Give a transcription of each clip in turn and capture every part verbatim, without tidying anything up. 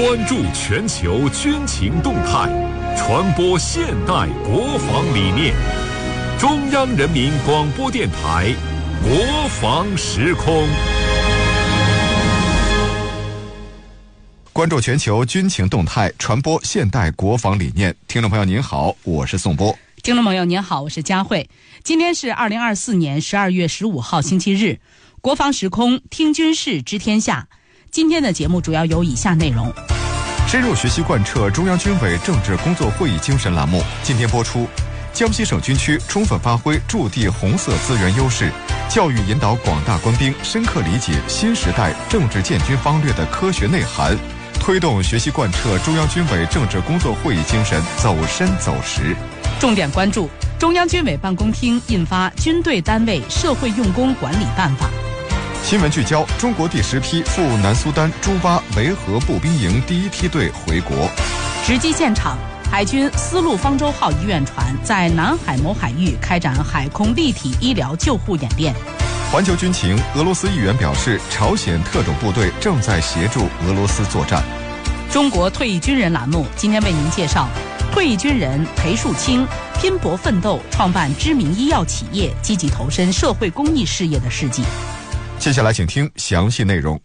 关注全球军情动态，传播现代国防理念。中央人民广播电台国防时空。 关注全球军情动态，传播现代国防理念。听众朋友您好，我是宋波。 听众朋友您好，我是佳慧。今天是二零二四年十二月十五号星期日，国防时空听军事知天下。今天的节目主要有以下内容： 深入学习贯彻中央军委政治工作会议精神栏目今天播出。江西省军区充分发挥驻地红色资源优势，教育引导广大官兵深刻理解新时代政治建军方略的科学内涵，推动学习贯彻中央军委政治工作会议精神走深走实。 重点关注中央军委办公厅印发《军队单位社会用工管理办法》。 新闻聚焦：中国第十批赴南苏丹朱巴维和步兵营第一梯队回国。 直击现场，海军丝路方舟号医院船在南海某海域开展海空立体医疗救护演练。 环球军情，俄罗斯议员表示，朝鲜特种部队正在协助俄罗斯作战。 中国退役军人栏目今天为您介绍退役军人裴树清拼搏奋斗，创办知名医药企业，积极投身社会公益事业的事迹。 接下来请听详细内容。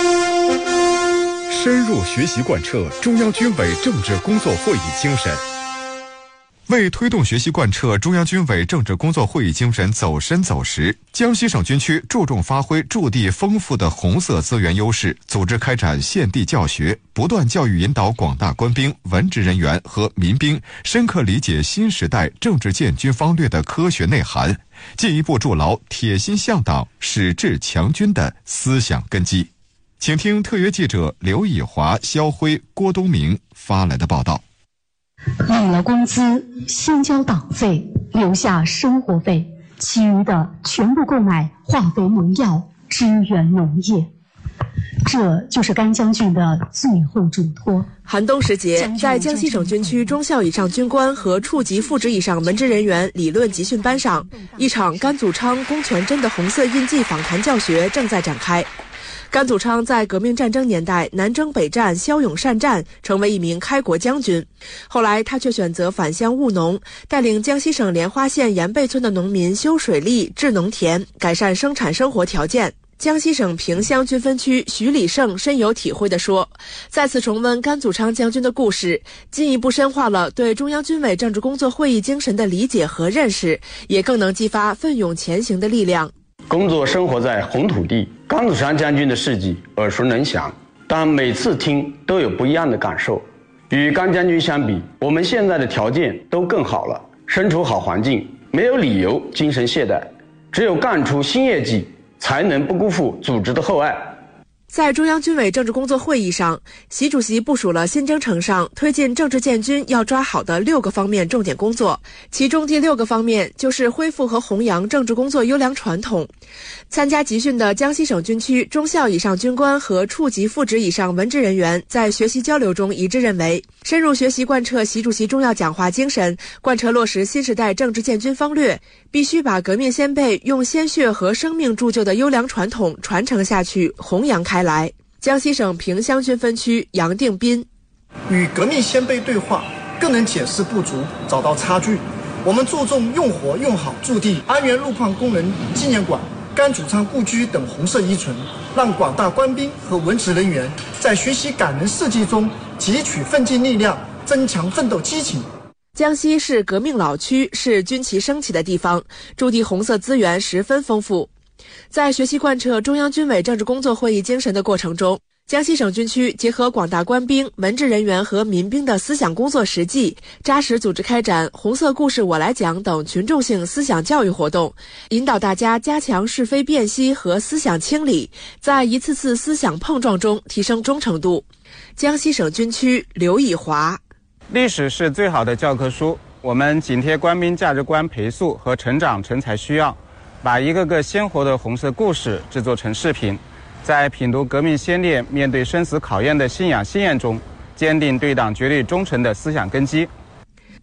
深入学习贯彻中央军委政治工作会议精神。 为推动学习贯彻中央军委政治工作会议精神走深走实，江西省军区注重发挥驻地丰富的红色资源优势，组织开展现地教学，不断教育引导广大官兵、文职人员和民兵深刻理解新时代政治建军方略的科学内涵，进一步筑牢铁心向党、矢志强军的思想根基。请听特约记者刘以华、肖辉、郭东明发来的报道。 领了工资，先交党费，留下生活费，其余的全部购买化肥农药，支援农业。这就是甘将军的最后嘱托。 寒冬时节，在江西省军区中校以上军官和处级副职以上文职人员理论集训班上，一场甘祖昌、龚全珍的红色印记访谈教学正在展开。甘祖昌在革命战争年代南征北战，骁勇善战，成为一名开国将军。后来他却选择返乡务农，带领江西省莲花县盐背村的农民修水利、治农田，改善生产生活条件。江西省萍乡军分区徐礼胜深有体会地说，再次重温甘祖昌将军的故事，进一步深化了对中央军委政治工作会议精神的理解和认识，也更能激发奋勇前行的力量。 工作生活在红土地，甘祖昌将军的事迹耳熟能详，但每次听都有不一样的感受。与甘将军相比，我们现在的条件都更好了，身处好环境，没有理由精神懈怠，只有干出新业绩，才能不辜负组织的厚爱。 在中央军委政治工作会议上，习主席部署了新征程上推进政治建军要抓好的六个方面重点工作，其中第六个方面就是恢复和弘扬政治工作优良传统。参加集训的江西省军区中校以上军官和处级副职以上文职人员在学习交流中一致认为，深入学习贯彻习主席重要讲话精神，贯彻落实新时代政治建军方略，必须把革命先辈用鲜血和生命铸就的优良传统传承下去，弘扬开来。江西省萍乡军分区杨定斌， 与革命先辈对话，更能检视不足，找到差距。我们注重用活用好驻地安源路矿工人纪念馆、甘祖昌故居等红色依存，让广大官兵和文职人员在学习感人事迹中汲取奋进力量，增强奋斗激情。 江西是革命老区，是军旗升起的地方，驻地红色资源十分丰富。在学习贯彻中央军委政治工作会议精神的过程中，江西省军区结合广大官兵、文职人员和民兵的思想工作实际，扎实组织开展红色故事我来讲等群众性思想教育活动，引导大家加强是非辨析和思想清理，在一次次思想碰撞中提升忠诚度。江西省军区刘以华， 历史是最好的教科书，我们紧贴官兵价值观培塑和成长成才需要，把一个个鲜活的红色故事制作成视频，在品读革命先烈面对生死考验的信仰信念中，坚定对党绝对忠诚的思想根基。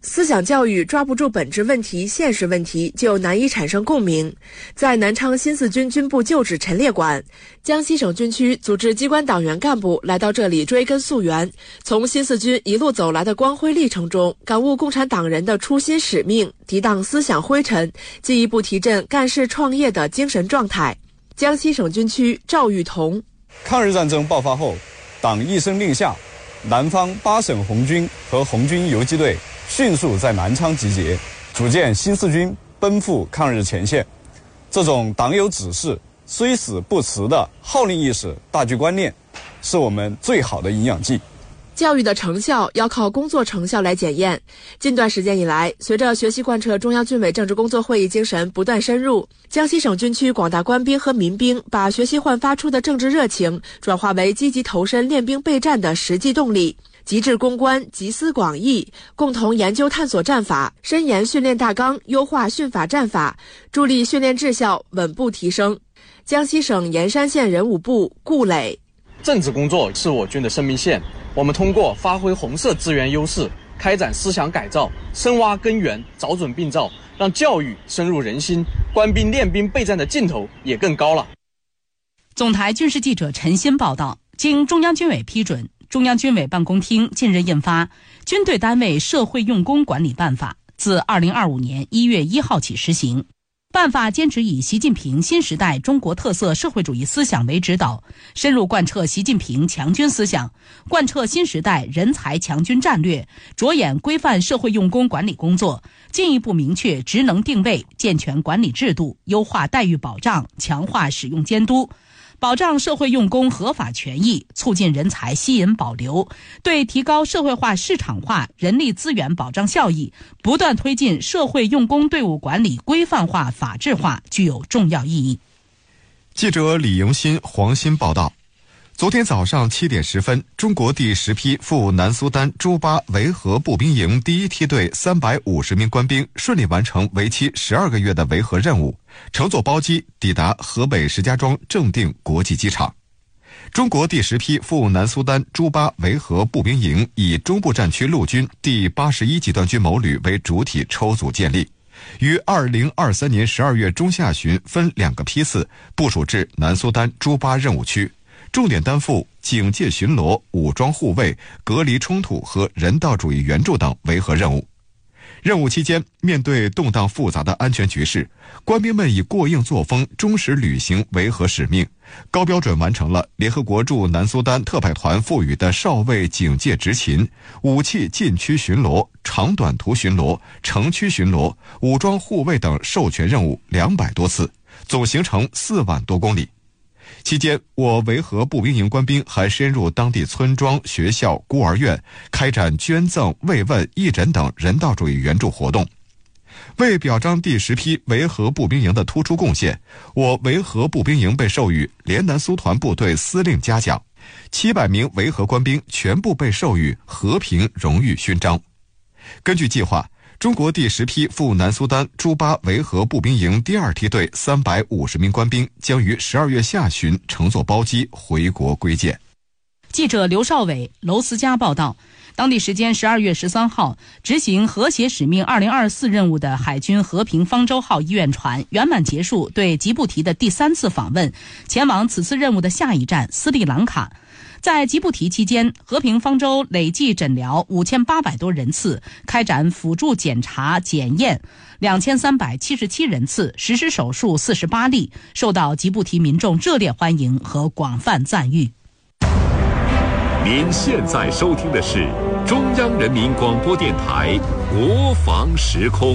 思想教育抓不住本质问题、现实问题，就难以产生共鸣。在南昌新四军军部旧址陈列馆，江西省军区组织机关党员干部来到这里追根溯源，从新四军一路走来的光辉历程中，感悟共产党人的初心使命，涤荡思想灰尘，进一步提振干事创业的精神状态。江西省军区赵玉彤： 抗日战争爆发后，党一声令下，南方八省红军和红军游击队迅速在南昌集结，组建新四军，奔赴抗日前线。这种党有指示、虽死不辞的号令意识、大局观念，是我们最好的营养剂。 教育的成效要靠工作成效来检验。近段时间以来，随着学习贯彻中央军委政治工作会议精神不断深入，江西省军区广大官兵和民兵把学习焕发出的政治热情转化为积极投身练兵备战的实际动力。集智攻关，集思广益，共同研究探索战法，深研训练大纲，优化训法战法，助力训练质效稳步提升。江西省盐山县人武部顾磊： 政治工作是我军的生命线，我们通过发挥红色资源优势，开展思想改造，深挖根源，找准病灶，让教育深入人心，官兵练兵备战的劲头也更高了。 总台军事记者陈鑫报道，经中央军委批准，中央军委办公厅近日印发《军队单位社会用工管理办法》，自二零二五年一月一号起实行。办法坚持以习近平新时代中国特色社会主义思想为指导，深入贯彻习近平强军思想，贯彻新时代人才强军战略，着眼规范社会用工管理工作，进一步明确职能定位，健全管理制度，优化待遇保障，强化使用监督，保障社会用工合法权益，促进人才吸引保留，对提高社会化市场化人力资源保障效益，不断推进社会用工队伍管理规范化法治化具有重要意义。 记者李迎新、黄鑫报道，昨天早上七点十分，中国第十批赴南苏丹朱巴维和步兵营第一梯队三百五十名官兵顺利完成为期十二个月的维和任务，乘坐包机抵达河北石家庄正定国际机场。中国第十批赴南苏丹朱巴维和步兵营以中部战区陆军第八十一集团军某旅为主体抽组建立，于二零二三年十二月中下旬分两个批次部署至南苏丹朱巴任务区，重点担负警戒巡逻、武装护卫、隔离冲突和人道主义援助等维和任务。任务期间，面对动荡复杂的安全局势，官兵们以过硬作风忠实履行维和使命，高标准完成了联合国驻南苏丹特派团赋予的哨位警戒执勤、武器禁区巡逻、长短途巡逻、城区巡逻、武装护卫等授权任务两百多次，总行程四万多公里。期间，我维和步兵营官兵还深入当地村庄、学校、孤儿院，开展捐赠、慰问、义诊等人道主义援助活动。为表彰第十批维和步兵营的突出贡献，我维和步兵营被授予联南苏团部队司令嘉奖，七百名维和官兵全部被授予和平荣誉勋章。根据计划，中国第十批赴南苏丹朱巴维和步兵营第二梯队三百五十名官兵将于十二月下旬乘坐包机回国归建。 记者刘少伟、娄思佳报道，当地时间十二月十三号，执行和谐使命二零二四任务的海军和平方舟号医院船圆满结束对吉布提的第三次访问，前往此次任务的下一站斯里兰卡。在吉布提期间，和平方舟累计诊疗五千八百多人次，开展辅助检查检验两千三百七十七人次，实施手术四十八例，受到吉布提民众热烈欢迎和广泛赞誉。 您现在收听的是中央人民广播电台国防时空。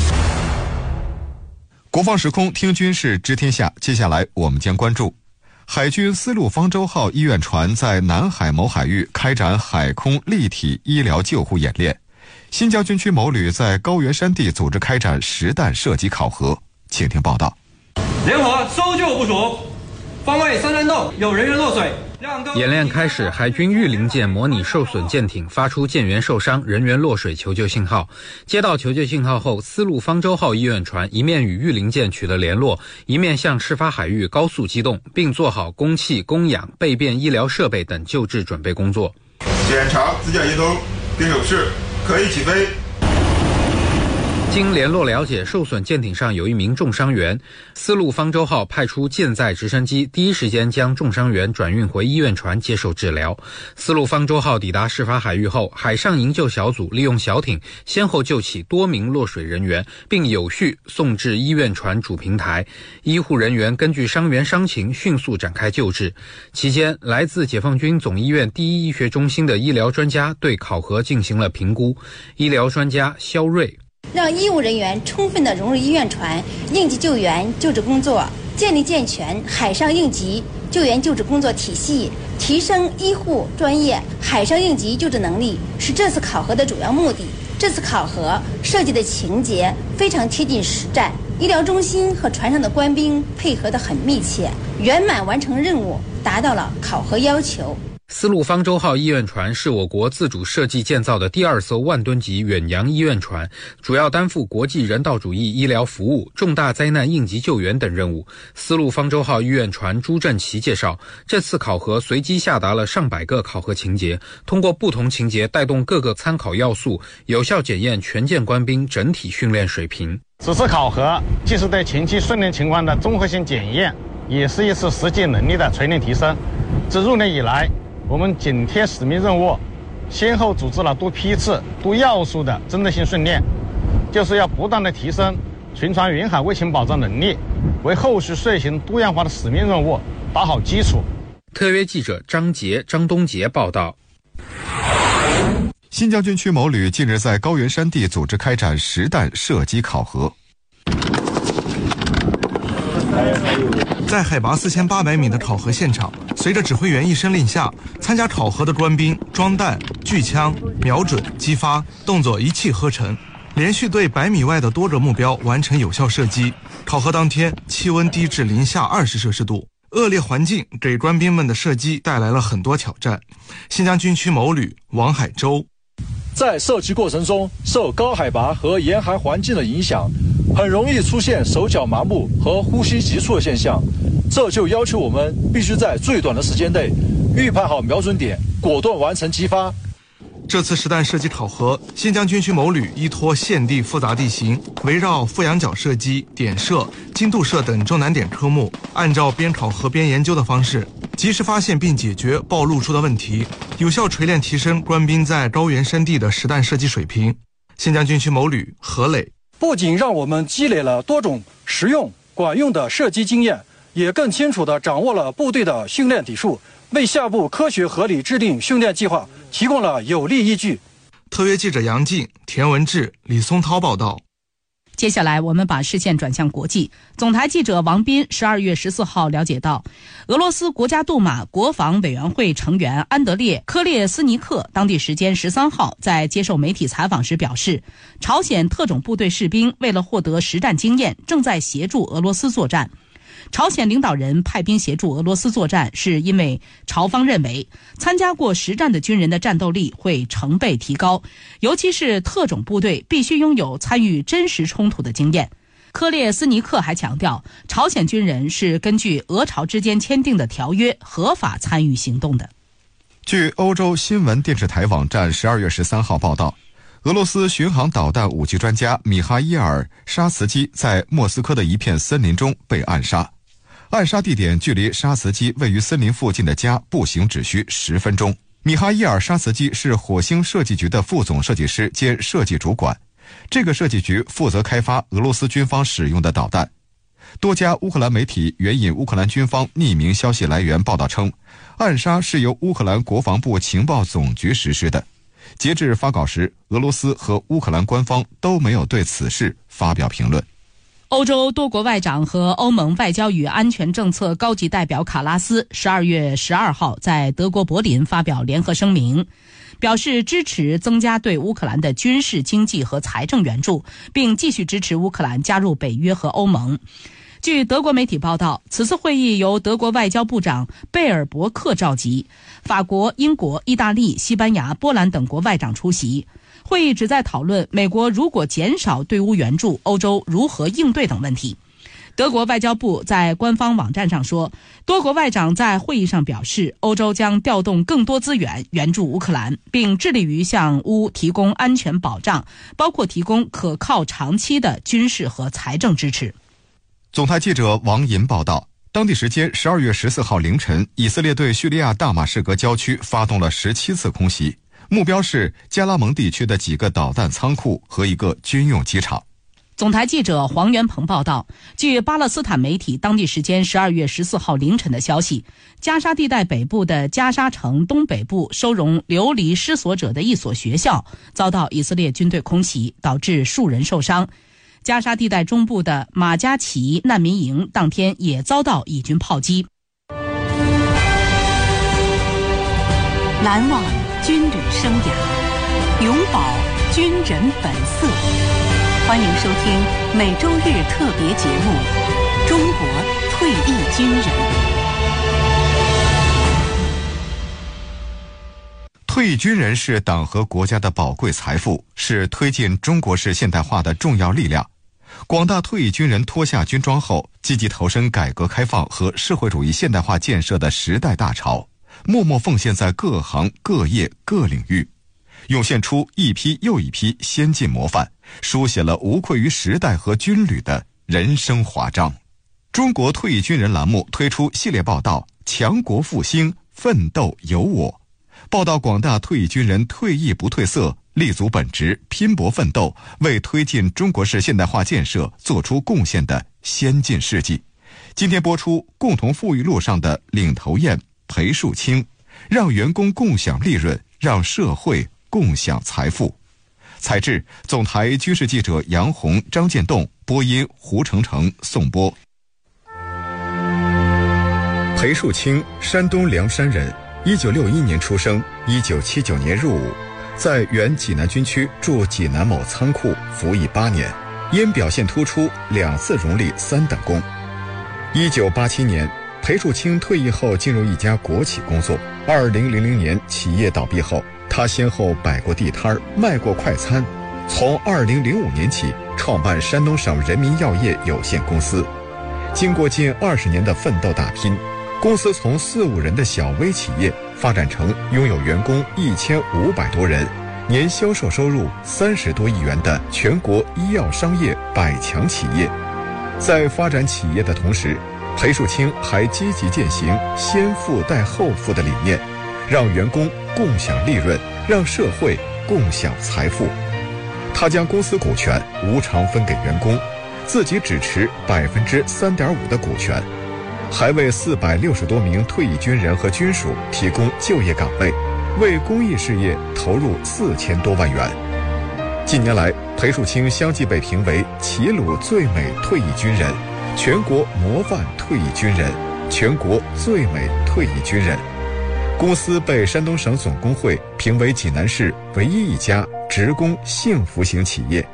国防时空听军事知天下，接下来我们将关注海军丝路方舟号医院船在南海某海域开展海空立体医疗救护演练，新疆军区某旅在高原山地组织开展实弹射击考核。请听报道。 联合搜救部署，方位三山洞有人员落水。 演练开始，海军御林舰模拟受损舰艇发出舰员受伤、人员落水求救信号。接到求救信号后，丝路方舟号医院船一面与御林舰取得联络，一面向事发海域高速机动，并做好供气、供氧、备变医疗设备等救治准备工作。 检查自驾移动并有事，可以起飞。 经联络了解，受损舰艇上有一名重伤员，丝路方舟号派出舰载直升机，第一时间将重伤员转运回医院船接受治疗。丝路方舟号抵达事发海域后，海上营救小组利用小艇先后救起多名落水人员，并有序送至医院船主平台。医护人员根据伤员伤情迅速展开救治。期间，来自解放军总医院第一医学中心的医疗专家对考核进行了评估。医疗专家肖瑞， 让医务人员充分地融入医院船应急救援救治工作，建立健全海上应急救援救治工作体系，提升医护专业海上应急救治能力，是这次考核的主要目的。这次考核设计的情节非常贴近实战，医疗中心和船上的官兵配合得很密切，圆满完成任务，达到了考核要求。 丝路方舟号医院船是我国自主设计建造的第二艘万吨级远洋医院船，主要担负国际人道主义医疗服务、重大灾难应急救援等任务。丝路方舟号医院船朱振奇介绍，这次考核随机下达了上百个考核情节，通过不同情节带动各个参考要素，有效检验全舰官兵整体训练水平。 此次考核既是对前期训练情况的综合性检验，也是一次实际能力的锤炼提升。自入内以来，我们紧贴使命任务，先后组织了多批次、多要素的针对性训练，就是要不断的提升全船远海卫星保障能力，为后续遂行多样化的使命任务打好基础。 特约记者张杰、张东杰报道。 新疆军区某旅近日在高原山地组织开展实弹射击考核。 在海拔四千八百米的考核现场，随着指挥员一声令下，参加考核的官兵装弹、锯枪、瞄准、击发动作一气呵成，连续对百米外的多个目标完成有效射击。考核当天，气温低至零下二十摄氏度，恶劣环境给官兵们的射击带来了很多挑战。新疆军区某旅王海洲， 在射击过程中，受高海拔和严寒环境的影响，很容易出现手脚麻木和呼吸急促的现象，这就要求我们必须在最短的时间内预判好瞄准点，果断完成击发。 这次实弹射击考核，新疆军区某旅依托现地复杂地形，围绕负仰角射击、点射、精度射等中难点科目，按照边考核边研究的方式，及时发现并解决暴露出的问题，有效锤炼提升官兵在高原山地的实弹射击水平。新疆军区某旅何磊， 不仅让我们积累了多种实用管用的射击经验，也更清楚地掌握了部队的训练底数，为下部科学合理制定训练计划提供了有力依据。 特约记者杨静、田文志、李松涛报道。 接下来我们把视线转向国际。总台记者王斌十二月十四号了解到，俄罗斯国家杜马国防委员会成员安德烈·科列斯尼克当地时间十三号在接受媒体采访时表示，朝鲜特种部队士兵为了获得实战经验，正在协助俄罗斯作战。朝鲜领导人派兵协助俄罗斯作战，是因为朝方认为参加过实战的军人的战斗力会成倍提高，尤其是特种部队必须拥有参与真实冲突的经验。科列斯尼克还强调，朝鲜军人是根据俄朝之间签订的条约合法参与行动的。 据欧洲新闻电视台网站十二月十三号报道，俄罗斯巡航导弹武器专家米哈伊尔·沙茨基在莫斯科的一片森林中被暗杀。暗杀地点距离沙茨基位于森林附近的家步行只需十分钟。米哈伊尔·沙茨基是火星设计局的副总设计师兼设计主管，这个设计局负责开发俄罗斯军方使用的导弹。多家乌克兰媒体援引乌克兰军方匿名消息来源报道称，暗杀是由乌克兰国防部情报总局实施的。截至发稿时，俄罗斯和乌克兰官方都没有对此事发表评论。 欧洲多国外长和欧盟外交与安全政策高级代表卡拉斯十二月十二号在德国柏林发表联合声明，表示支持增加对乌克兰的军事、经济和财政援助，并继续支持乌克兰加入北约和欧盟。据德国媒体报道，此次会议由德国外交部长贝尔伯克召集，法国、英国、意大利、西班牙、波兰等国外长出席。会议旨在讨论美国如果减少对乌援助，欧洲如何应对等问题。 德国外交部在官方网站上说，多国外长在会议上表示，欧洲将调动更多资源援助乌克兰，并致力于向乌提供安全保障，包括提供可靠长期的军事和财政支持。 总台记者王银报道，当地时间十二月十四号凌晨，以色列对叙利亚大马士革郊区发动了十七次空袭，目标是加拉蒙地区的几个导弹仓库和一个军用机场。 总台记者黄元鹏报道，据巴勒斯坦媒体当地时间十二月十四号凌晨的消息，加沙地带北部的加沙城东北部收容流离失所者的一所学校遭到以色列军队空袭，导致数人受伤。加沙地带中部的马加奇难民营当天也遭到以军炮击。 难忘军旅生涯，永葆军人本色。欢迎收听每周日特别节目《中国退役军人》。 退役军人是党和国家的宝贵财富，是推进中国式现代化的重要力量。广大退役军人脱下军装后，积极投身改革开放和社会主义现代化建设的时代大潮，默默奉献在各行各业各领域，涌现出一批又一批先进模范，书写了无愧于时代和军旅的人生华章。中国退役军人栏目推出系列报道，强国复兴，奋斗有我，报道广大退役军人退役不褪色，立足本职，拼搏奋斗，为推进中国式现代化建设做出贡献的先进事迹。今天播出《共同富裕路上的领头雁》裴树清，让员工共享利润，让社会共享财富。采制总台军事记者杨红、张建栋，播音胡成成、宋波。裴树清，山东凉山人，一九六一年出生，一九七九年入伍，在原济南军区驻济南某仓库服役八年，因表现突出，两次荣立三等功。一九八七年，裴树清退役后进入一家国企工作。二零零零年企业倒闭后，他先后摆过地摊，卖过快餐。从二零零五年起，创办山东省人民药业有限公司。经过近二十年的奋斗打拼，公司从四五人的小微企业发展成拥有员工一千五百多人，年销售收入三十多亿元的全国医药商业百强企业。在发展企业的同时，裴树清还积极践行先富带后富的理念，让员工共享利润，让社会共享财富。他将公司股权无偿分给员工，自己只持百分之三点五的股权，还为四百六十多名退役军人和军属提供就业岗位，为公益事业投入四千多万元。近年来，裴树清相继被评为齐鲁最美退役军人、全国模范退役军人、全国最美退役军人。公司被山东省总工会评为济南市唯一一家职工幸福型企业。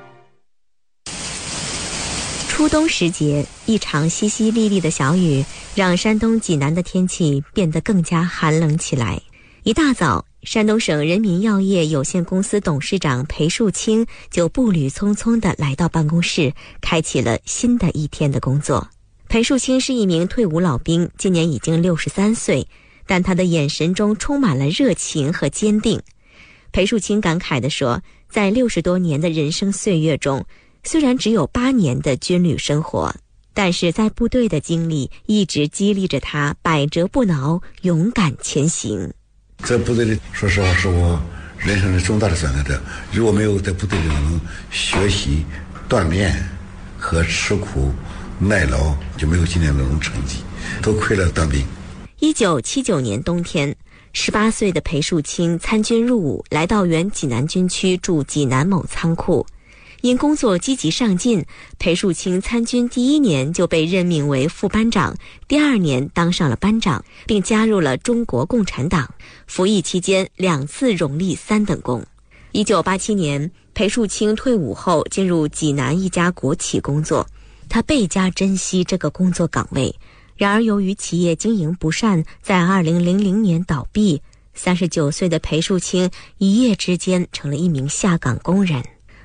初冬时节，一场淅淅沥沥的小雨让山东济南的天气变得更加寒冷起来。一大早，山东省人民药业有限公司董事长裴树清就步履匆匆地来到办公室，开启了新的一天的工作。裴树清是一名退伍老兵，今年已经六十三岁，但他的眼神中充满了热情和坚定。裴树清感慨地说，在六十多年的人生岁月中，虽然只有八年的军旅生活，但是在部队的经历一直激励着他百折不挠，勇敢前行。 在部队里，说实话是我人生的重大的转折点。如果没有在部队里能学习、锻炼和吃苦耐劳，就没有今天这种成绩。多亏了当兵。 一九七九年冬天，十八岁的裴树清参军入伍，来到原济南军区驻济南某仓库。因工作积极上进，裴树清参军第一年就被任命为副班长，第二年当上了班长，并加入了中国共产党。服役期间两次荣立三等功。一九八七年，裴树清退伍后进入济南一家国企工作，他倍加珍惜这个工作岗位。然而由于企业经营不善，在二零零零年倒闭，三十九岁的裴树清一夜之间成了一名下岗工人。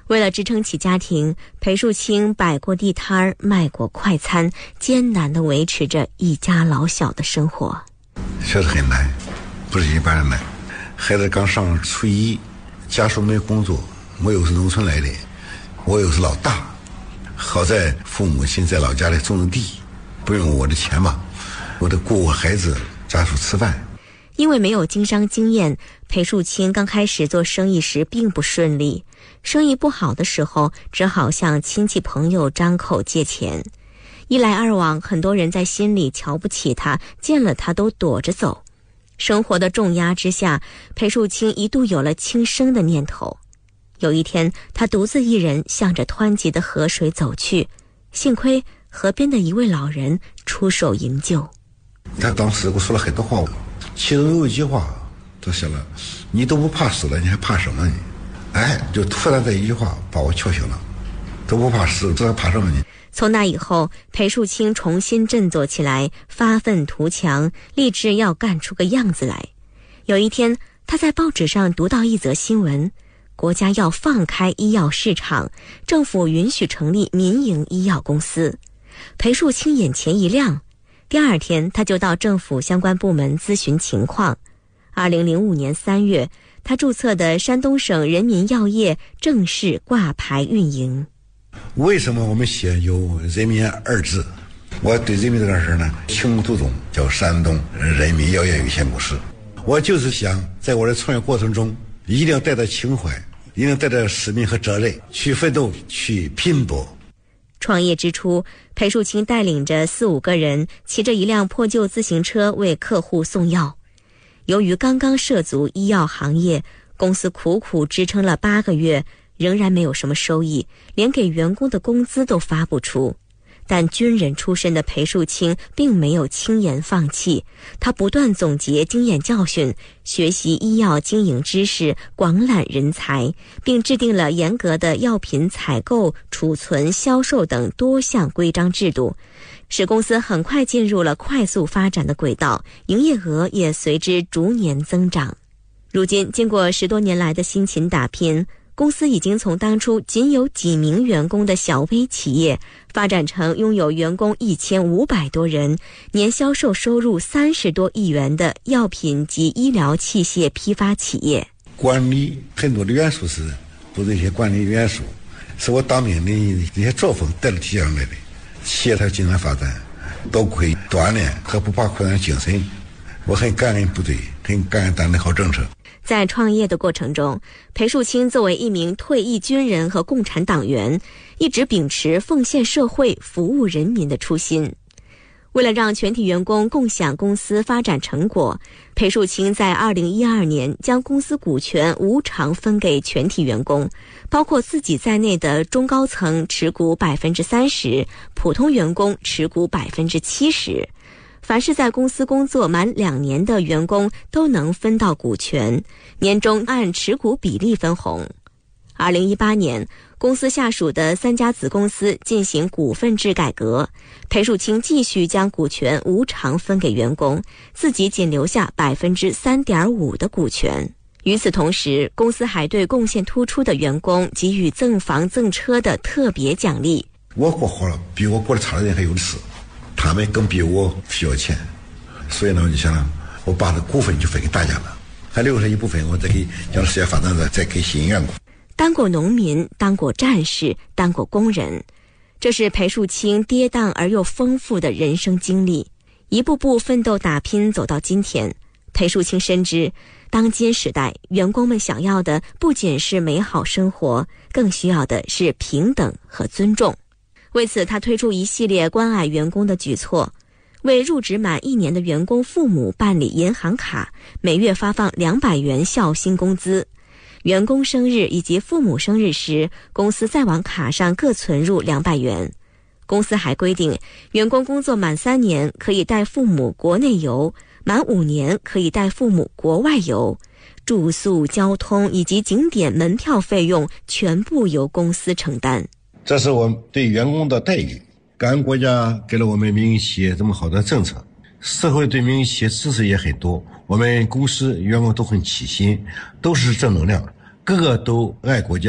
为了支撑起家庭，裴树清摆过地摊儿，卖过快餐，艰难地维持着一家老小的生活。 确实很难，不是一般人难。孩子刚上初一，家属没工作，我又是农村来的，我又是老大，好在父母亲在老家里种的地，不用我的钱嘛，我得顾我孩子家属吃饭。 因为没有经商经验，裴树清刚开始做生意时并不顺利，生意不好的时候只好向亲戚朋友张口借钱。一来二往，很多人在心里瞧不起他，见了他都躲着走。生活的重压之下，裴树清一度有了轻生的念头。有一天，他独自一人向着湍急的河水走去，幸亏河边的一位老人出手营救。 他当时给我说了很多话，其中有一句话他写了，你都不怕死了，你还怕什么呢？哎，就突然这一句话把我敲醒了，都不怕死，这还怕什么呢？ 从那以后，裴树清重新振作起来，发愤图强，立志要干出个样子来。有一天，他在报纸上读到一则新闻，国家要放开医药市场，政府允许成立民营医药公司。裴树清眼前一亮，第二天他就到政府相关部门咨询情况。二零零五年三月，他注册的山东省人民药业正式挂牌运营。 为什么我们写有人民二字？我对人民这个事呢情独钟，叫山东人民药业有限公司。我就是想在我的创业过程中，一定要带着情怀，一定带着使命和责任，去奋斗，去拼搏。 创业之初，裴树清带领着四五个人，骑着一辆破旧自行车为客户送药。由于刚刚涉足医药行业，公司苦苦支撑了八个月，仍然没有什么收益，连给员工的工资都发不出。但军人出身的裴树清并没有轻言放弃，他不断总结经验教训，学习医药经营知识，广揽人才，并制定了严格的药品采购、储存、销售等多项规章制度，使公司很快进入了快速发展的轨道，营业额也随之逐年增长。如今，经过十多年来的辛勤打拼，公司已经从当初仅有几名员工的小微企业，发展成拥有员工一千五百多人、年销售收入三十多亿元的药品及医疗器械批发企业。 管理很多的元素是不是一些管理元素，是我当兵的一些作风带着体现来的。企业才经常发展，多亏锻炼和不怕困难精神。我很感恩部队，很感恩党的好政策。 在创业的过程中，裴树清作为一名退役军人和共产党员，一直秉持奉献社会、服务人民的初心。为了让全体员工共享公司发展成果，裴树清在二零一二年将公司股权无偿分给全体员工，包括自己在内的中高层持股百分之三十，普通员工持股百分之七十。凡是在公司工作满两年的员工都能分到股权，年终按持股比例分红。二零一八年，公司下属的三家子公司进行股份制改革，裴树清继续将股权无偿分给员工，自己仅留下百分之三点五的股权。与此同时，公司还对贡献突出的员工给予赠房赠车的特别奖励。 我过好了，比我过得差的人还有的是，他们更比我需要钱，所以呢，我就想我把这股份就分给大家了，还留下一部分，我再给将事业发展的再给新员工。 当过农民，当过战士，当过工人，这是裴树清跌宕而又丰富的人生经历。一步步奋斗打拼走到今天，裴树清深知，当今时代员工们想要的不仅是美好生活，更需要的是平等和尊重。为此，他推出一系列关爱员工的举措，为入职满一年的员工父母办理银行卡，每月发放两百元孝心工资。员工生日以及父母生日时，公司再往卡上各存入两百元。公司还规定，员工工作满三年可以带父母国内游，满五年可以带父母国外游，住宿、交通以及景点门票费用全部由公司承担。 这是我们对员工的待遇，感恩国家给了我们民营企业这么好的政策，社会对民营企业支持也很多，我们公司员工都很齐心，都是正能量，个个都爱国家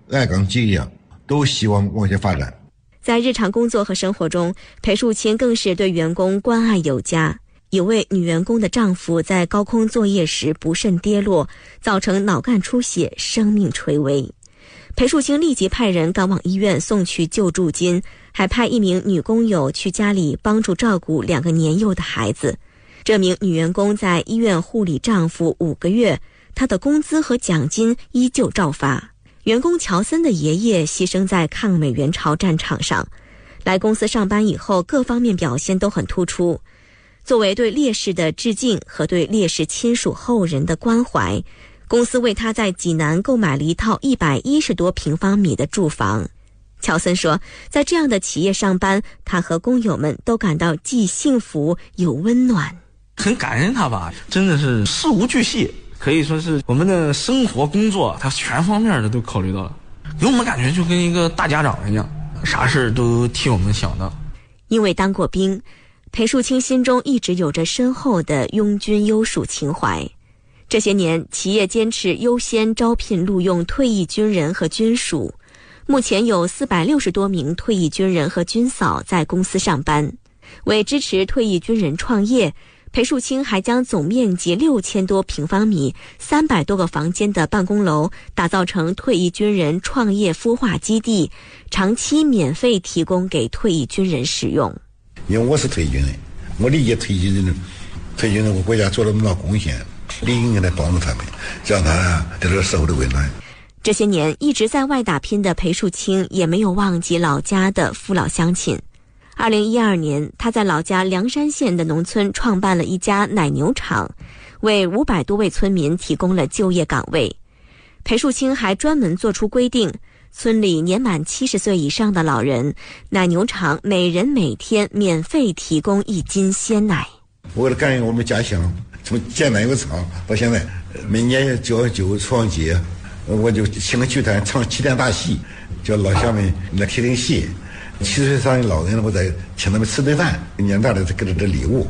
爱岗结业，都希望往前发展。 在日常工作和生活中，裴树清更是对员工关爱有加。有位女员工的丈夫在高空作业时不慎跌落，造成脑干出血，生命垂危。裴树清立即派人赶往医院送去救助金，还派一名女工友去家里帮助照顾两个年幼的孩子。这名女员工在医院护理丈夫五个月，她的工资和奖金依旧照发。员工乔森的爷爷牺牲在抗美援朝战场上，来公司上班以后各方面表现都很突出。作为对烈士的致敬和对烈士亲属后人的关怀，公司为他在济南购买了一套一百一十多平方米的住房。乔森说，在这样的企业上班，他和工友们都感到既幸福又温暖。 很感恩他吧，真的是事无巨细，可以说是我们的生活工作他全方面的都考虑到了，给我们感觉就跟一个大家长一样，啥事都替我们想到。 因为当过兵，裴树清心中一直有着深厚的拥军优属情怀。这些年，企业坚持优先招聘录用退役军人和军属，目前有四百六十多名退役军人和军嫂在公司上班。为支持退役军人创业，裴树清还将总面积六千多平方米、三百多个房间的办公楼打造成退役军人创业孵化基地，长期免费提供给退役军人使用。 因为我是退役军人，我理解退役军人，退役军人为国家做了那么大贡献，理应该来帮助他们，让他得到社会的温暖。 这些年一直在外打拼的裴树清也没有忘记老家的父老乡亲。二零一二年，他在老家凉山县的农村创办了一家奶牛场，为五百多位村民提供了就业岗位。裴树清还专门做出规定，村里年满七十岁以上的老人，奶牛场每人每天免费提供一斤鲜奶。 为了感恩我们家乡，从建奶牛场到现在，每年九幺九重阳节，我就请了剧团唱七天大戏，叫老乡们来听听戏。七十岁以上的老人，我再请他们吃顿饭，年大的给他的礼物。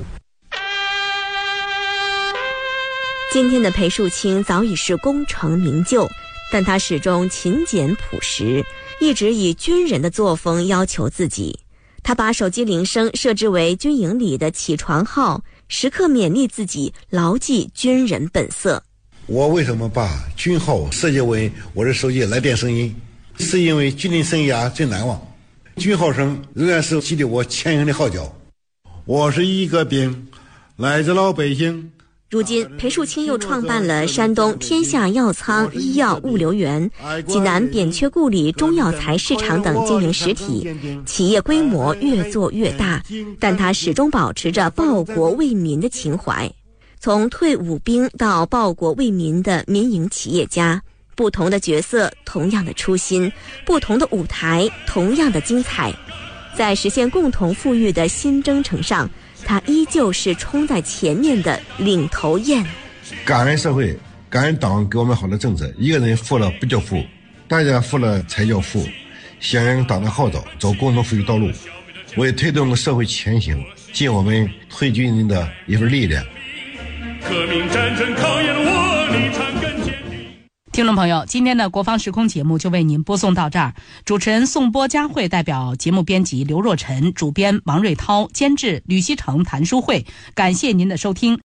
今天的裴树清早已是功成名就，但他始终勤俭朴实，一直以军人的作风要求自己。他把手机铃声设置为军营里的起床号，时刻勉励自己牢记军人本色。 我为什么把军号设计为我的手机来电声音？是因为军人生涯最难忘，军号声仍然是激励我前行的号角。我是一个兵，来自老百姓。 如今，裴树清又创办了山东天下药仓医药物流园、济南扁鹊故里中药材市场等经营实体，企业规模越做越大，但他始终保持着报国为民的情怀。从退伍兵到报国为民的民营企业家，不同的角色，同样的初心；不同的舞台，同样的精彩。在实现共同富裕的新征程上，他依旧是冲在前面的领头雁。 感恩社会，感恩党给我们好的政策。一个人富了不叫富，大家富了才叫富。响应党的号召，走共同富裕道路，为推动社会前行尽我们退军人的一份力量。 革命战争考验我立场更坚定。 听众朋友，今天的国防时空节目就为您播送到这儿。主持人宋波、佳慧代表节目编辑刘若晨，主编王瑞涛，监制吕希成、谭淑慧。感谢您的收听。